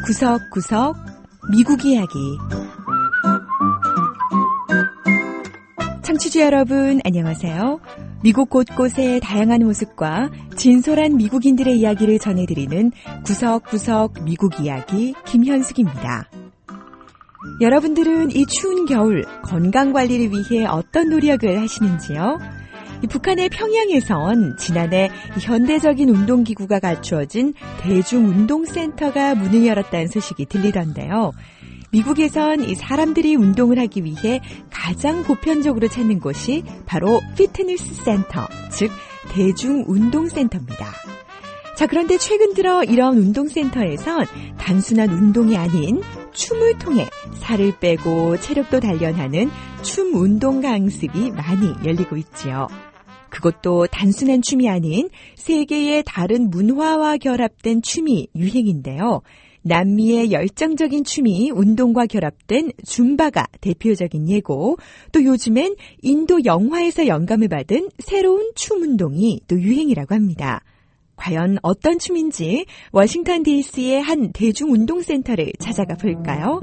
구석구석 미국 이야기. 청취자 여러분 안녕하세요. 미국 곳곳의 다양한 모습과 진솔한 미국인들의 이야기를 전해드리는 구석구석 미국 이야기 김현숙입니다. 여러분들은 이 추운 겨울 건강관리를 위해 어떤 노력을 하시는지요? 북한의 평양에선 지난해 현대적인 운동기구가 갖추어진 대중운동센터가 문을 열었다는 소식이 들리던데요. 미국에선 이 사람들이 운동을 하기 위해 가장 보편적으로 찾는 곳이 바로 피트니스 센터, 즉 대중운동센터입니다. 자, 그런데 최근 들어 이런 운동센터에선 단순한 운동이 아닌 춤을 통해 살을 빼고 체력도 단련하는 춤 운동 강습이 많이 열리고 있지요. 그것도 단순한 춤이 아닌 세계의 다른 문화와 결합된 춤이 유행인데요. 남미의 열정적인 춤이 운동과 결합된 줌바가 대표적인 예고, 또 요즘엔 인도 영화에서 영감을 받은 새로운 춤 운동이 또 유행이라고 합니다. 과연 어떤 춤인지 워싱턴 DC의 한 대중운동센터를 찾아가 볼까요?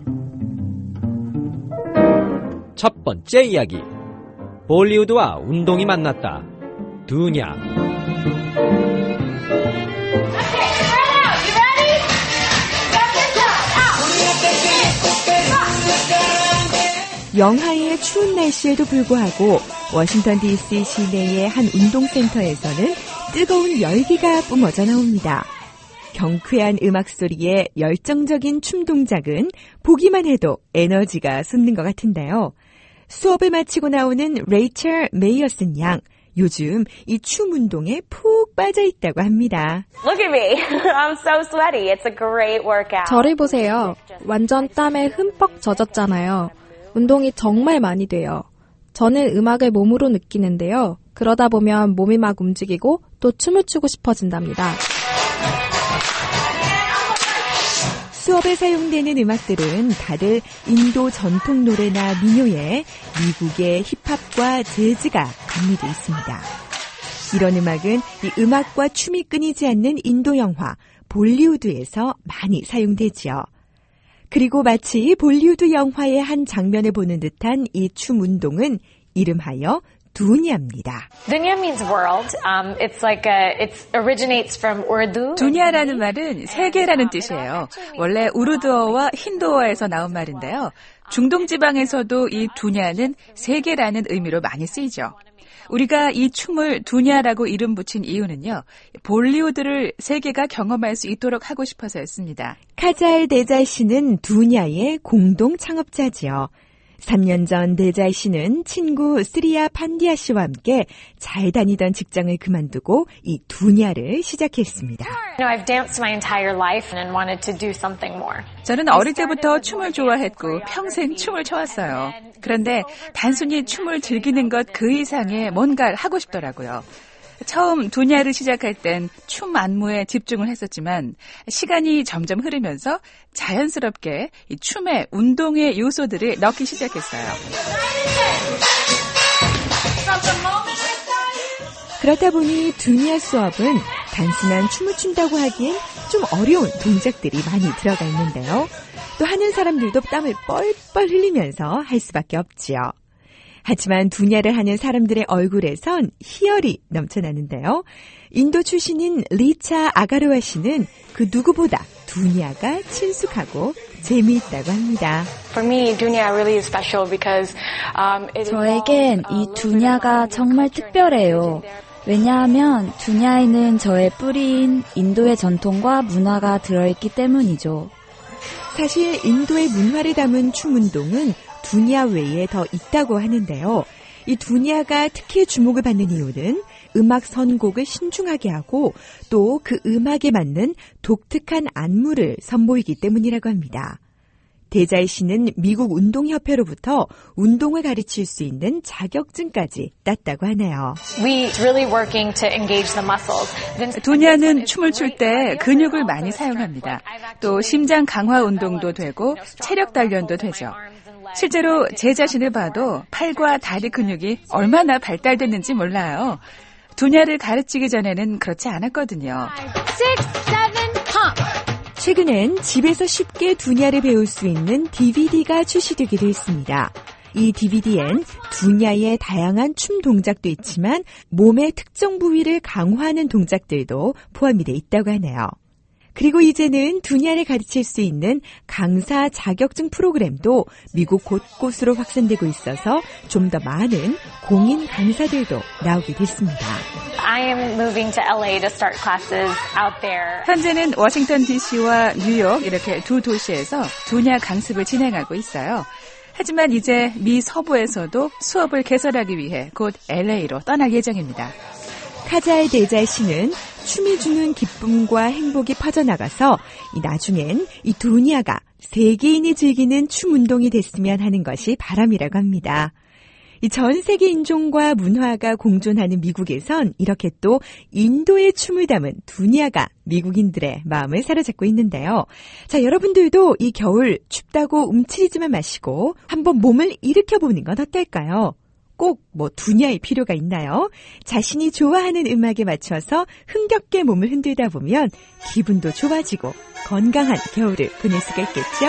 첫 번째 이야기. 볼리우드와 운동이 만났다. 두냐. 영하의 추운 날씨에도 불구하고 워싱턴 DC 시내의 한 운동센터에서는 뜨거운 열기가 뿜어져 나옵니다. 경쾌한 음악 소리에 열정적인 춤 동작은 보기만 해도 에너지가 솟는 것 같은데요. 수업을 마치고 나오는 레이첼 메이어슨 양, 요즘 이 춤 운동에 푹 빠져 있다고 합니다. Look at me. I'm so sweaty. It's a great workout. 저를 보세요. 완전 땀에 흠뻑 젖었잖아요. 운동이 정말 많이 돼요. 저는 음악을 몸으로 느끼는데요. 그러다 보면 몸이 막 움직이고 또 춤을 추고 싶어진답니다. 수업에 사용되는 음악들은 다들 인도 전통 노래나 민요에 미국의 힙합과 재즈가 가미되어 있습니다. 이런 음악은 이 음악과 춤이 끊이지 않는 인도 영화 볼리우드에서 많이 사용되지요. 그리고 마치 볼리우드 영화의 한 장면을 보는 듯한 이 춤 운동은 이름하여 두냐입니다. Dunya means world. It originates from Urdu. 두냐라는 말은 세계라는 뜻이에요. 원래 우르드어와 힌두어에서 나온 말인데요. 중동 지방에서도 이 두냐는 세계라는 의미로 많이 쓰이죠. 우리가 이 춤을 두냐라고 이름 붙인 이유는요. 볼리우드를 세계가 경험할 수 있도록 하고 싶어서였습니다. 카잘 데잘 씨는 두냐의 공동 창업자지요. 3년 전 데잘 씨는 친구 스리야 판디아 씨와 함께 잘 다니던 직장을 그만두고 이 두냐를 시작했습니다. I've danced my entire life and wanted to do something more. 저는 어릴 때부터 춤을 좋아했고 평생 춤을 춰왔어요. 그런데 단순히 춤을 즐기는 것 그 이상의 뭔가를 하고 싶더라고요. 처음 두냐를 시작할 땐 춤 안무에 집중을 했었지만 시간이 점점 흐르면서 자연스럽게 이 춤에 운동의 요소들을 넣기 시작했어요. 그렇다 보니 두냐 수업은 단순한 춤을 춘다고 하기엔 좀 어려운 동작들이 많이 들어가 있는데요. 또 하는 사람들도 땀을 뻘뻘 흘리면서 할 수밖에 없지요. 하지만 두냐를 하는 사람들의 얼굴에선 희열이 넘쳐나는데요. 인도 출신인 리차 아가르와 씨는 그 누구보다 두냐가 친숙하고 재미있다고 합니다. 저에겐 이 두냐가 정말 특별해요. 왜냐하면 두냐에는 저의 뿌리인 인도의 전통과 문화가 들어있기 때문이죠. 사실 인도의 문화를 담은 춤 운동은 두냐 외에 더 있다고 하는데요. 이 두냐가 특히 주목을 받는 이유는 음악 선곡을 신중하게 하고 또 그 음악에 맞는 독특한 안무를 선보이기 때문이라고 합니다. 데잘 씨는 미국 운동협회로부터 운동을 가르칠 수 있는 자격증까지 땄다고 하네요. 두냐는 춤을 출 때 근육을 많이 사용합니다. 또 심장 강화 운동도 되고 체력 단련도 되죠. 실제로 제 자신을 봐도 팔과 다리 근육이 얼마나 발달됐는지 몰라요. 두냐를 가르치기 전에는 그렇지 않았거든요. 최근엔 집에서 쉽게 두냐를 배울 수 있는 DVD가 출시되기도 했습니다. 이 DVD엔 두냐의 다양한 춤 동작도 있지만 몸의 특정 부위를 강화하는 동작들도 포함이 돼 있다고 하네요. 그리고 이제는 두냐를 가르칠 수 있는 강사 자격증 프로그램도 미국 곳곳으로 확산되고 있어서 좀 더 많은 공인 강사들도 나오게 됐습니다. I am moving to LA to start classes out there. 현재는 워싱턴 DC와 뉴욕 이렇게 두 도시에서 두냐 강습을 진행하고 있어요. 하지만 이제 미 서부에서도 수업을 개설하기 위해 곧 LA로 떠날 예정입니다. 카잘 데잘 씨는 춤이 주는 기쁨과 행복이 퍼져나가서 나중엔 이 두냐가 세계인이 즐기는 춤 운동이 됐으면 하는 것이 바람이라고 합니다. 이 전 세계 인종과 문화가 공존하는 미국에선 이렇게 또 인도의 춤을 담은 두냐가 미국인들의 마음을 사로잡고 있는데요. 자, 여러분들도 이 겨울 춥다고 움츠리지만 마시고 한번 몸을 일으켜보는 건 어떨까요? 꼭 두냐일 필요가 있나요? 자신이 좋아하는 음악에 맞춰서 흥겹게 몸을 흔들다 보면 기분도 좋아지고 건강한 겨울을 보낼 수가 있겠죠?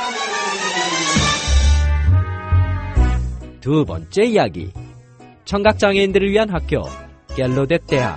두 번째 이야기. 청각장애인들을 위한 학교, 갤로댓 대학.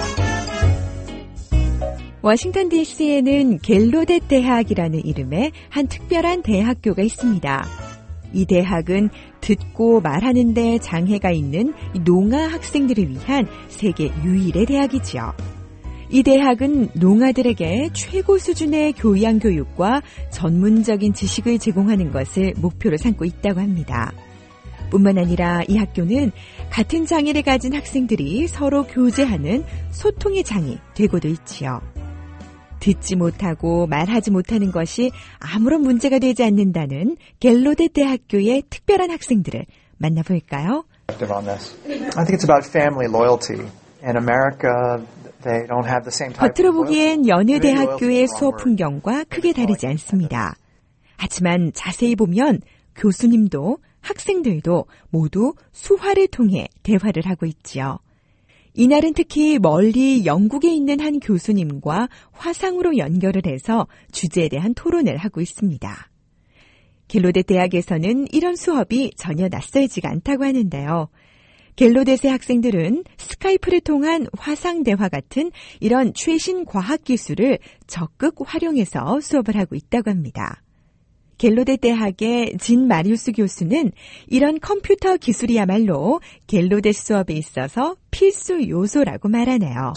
워싱턴 DC에는 갤로댓 대학이라는 이름의 한 특별한 대학교가 있습니다. 이 대학은 듣고 말하는 데 장애가 있는 농아 학생들을 위한 세계 유일의 대학이지요. 이 대학은 농아들에게 최고 수준의 교양 교육과 전문적인 지식을 제공하는 것을 목표로 삼고 있다고 합니다. 뿐만 아니라 이 학교는 같은 장애를 가진 학생들이 서로 교제하는 소통의 장이 되고도 있지요. 듣지 못하고 말하지 못하는 것이 아무런 문제가 되지 않는다는 갤로댓 대학교의 특별한 학생들을 만나볼까요? I think it's about family loyalty. In America, they don't have the same type 겉으로 of 보기엔 여느 대학교의 수업 풍경과 크게 다르지 않습니다. 하지만 자세히 보면 교수님도 학생들도 모두 수화를 통해 대화를 하고 있지요. 이날은 특히 멀리 영국에 있는 한 교수님과 화상으로 연결을 해서 주제에 대한 토론을 하고 있습니다. 갤로댓 대학에서는 이런 수업이 전혀 낯설지가 않다고 하는데요. 갤로댓의 학생들은 스카이프를 통한 화상 대화 같은 이런 최신 과학 기술을 적극 활용해서 수업을 하고 있다고 합니다. 갤로댓 대학의 진 마리우스 교수는 이런 컴퓨터 기술이야말로 갤로댓 수업에 있어서 필수 요소라고 말하네요.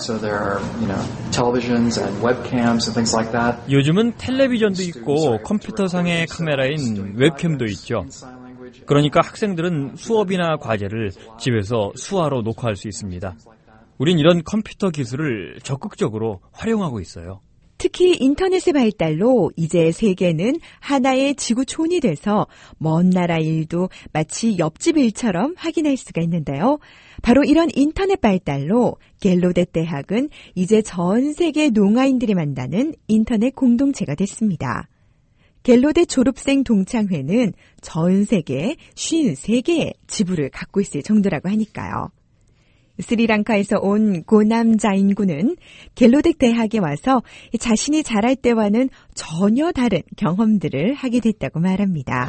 요즘은 텔레비전도 있고 컴퓨터상의 카메라인 웹캠도 있죠. 그러니까 학생들은 수업이나 과제를 집에서 수화로 녹화할 수 있습니다. 우린 이런 컴퓨터 기술을 적극적으로 활용하고 있어요. 특히 인터넷의 발달로 이제 세계는 하나의 지구촌이 돼서 먼 나라 일도 마치 옆집 일처럼 확인할 수가 있는데요. 바로 이런 인터넷 발달로 갤로댓 대학은 이제 전 세계 농아인들이 만나는 인터넷 공동체가 됐습니다. 갤로댓 졸업생 동창회는 전 세계 53개의 지부를 갖고 있을 정도라고 하니까요. 스리랑카에서 온 고남자인 군은 갤로댓 대학에 와서 자신이 자랄 때와는 전혀 다른 경험들을 하게 됐다고 말합니다.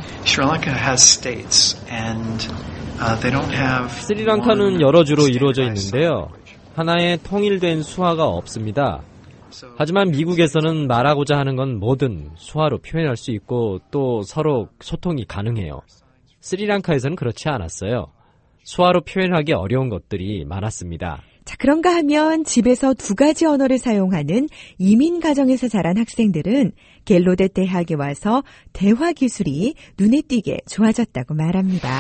스리랑카는 여러 주로 이루어져 있는데요. 하나의 통일된 수화가 없습니다. 하지만 미국에서는 말하고자 하는 건 뭐든 수화로 표현할 수 있고 또 서로 소통이 가능해요. 스리랑카에서는 그렇지 않았어요. 수화로 표현하기 어려운 것들이 많았습니다. 자, 그런가 하면 집에서 두 가지 언어를 사용하는 이민 가정에서 자란 학생들은 갤로댓 대학에 와서 대화 기술이 눈에 띄게 좋아졌다고 말합니다.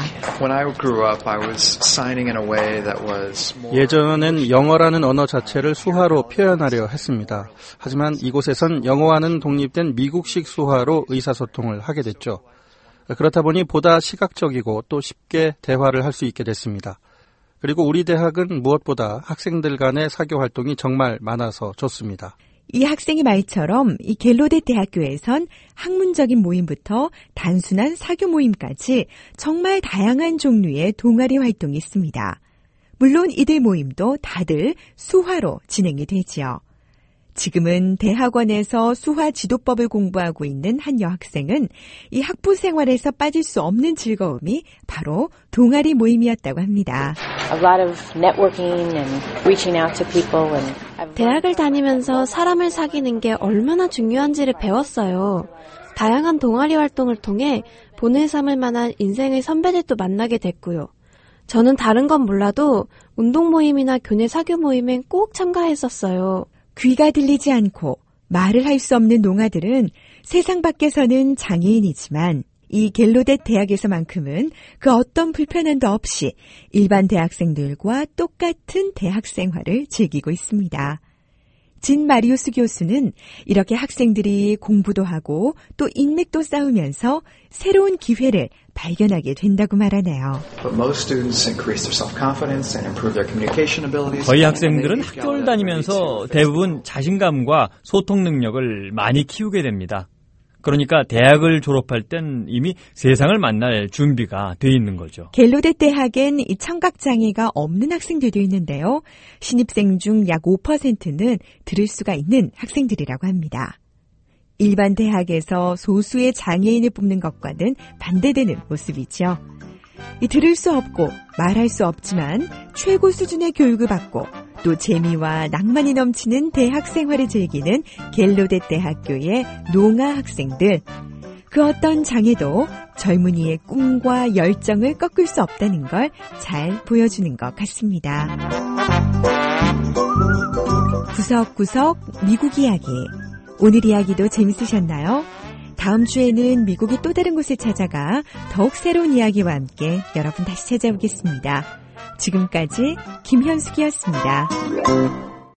예전엔 영어라는 언어 자체를 수화로 표현하려 했습니다. 하지만 이곳에선 영어와는 독립된 미국식 수화로 의사소통을 하게 됐죠. 그렇다 보니 보다 시각적이고 또 쉽게 대화를 할 수 있게 됐습니다. 그리고 우리 대학은 무엇보다 학생들 간의 사교 활동이 정말 많아서 좋습니다. 이 학생의 말처럼 이 갤로댓 대학교에선 학문적인 모임부터 단순한 사교 모임까지 정말 다양한 종류의 동아리 활동이 있습니다. 물론 이들 모임도 다들 수화로 진행이 되지요. 지금은 대학원에서 수화 지도법을 공부하고 있는 한 여학생은 이 학부 생활에서 빠질 수 없는 즐거움이 바로 동아리 모임이었다고 합니다. 대학을 다니면서 사람을 사귀는 게 얼마나 중요한지를 배웠어요. 다양한 동아리 활동을 통해 본을 삼을 만한 인생의 선배들도 만나게 됐고요. 저는 다른 건 몰라도 운동 모임이나 교내 사교 모임엔 꼭 참가했었어요. 귀가 들리지 않고 말을 할 수 없는 농아들은 세상 밖에서는 장애인이지만 이 갤로댓 대학에서만큼은 그 어떤 불편함도 없이 일반 대학생들과 똑같은 대학 생활을 즐기고 있습니다. 진 마리우스 교수는 이렇게 학생들이 공부도 하고 또 인맥도 쌓으면서 새로운 기회를 발견하게 된다고 말하네요. 저희 학생들은 학교를 다니면서 대부분 자신감과 소통 능력을 많이 키우게 됩니다. 그러니까 대학을 졸업할 땐 이미 세상을 만날 준비가 돼 있는 거죠. 갤로댓 대학엔 이 청각장애가 없는 학생들도 있는데요. 신입생 중 약 5%는 들을 수가 있는 학생들이라고 합니다. 일반 대학에서 소수의 장애인을 뽑는 것과는 반대되는 모습이죠. 들을 수 없고 말할 수 없지만 최고 수준의 교육을 받고 또 재미와 낭만이 넘치는 대학 생활을 즐기는 갤로댓 대학교의 농아 학생들. 그 어떤 장애도 젊은이의 꿈과 열정을 꺾을 수 없다는 걸 잘 보여주는 것 같습니다. 구석구석 미국 이야기. 오늘 이야기도 재밌으셨나요? 다음 주에는 미국의 또 다른 곳에 찾아가 더욱 새로운 이야기와 함께 여러분 다시 찾아오겠습니다. 지금까지 김현숙이었습니다.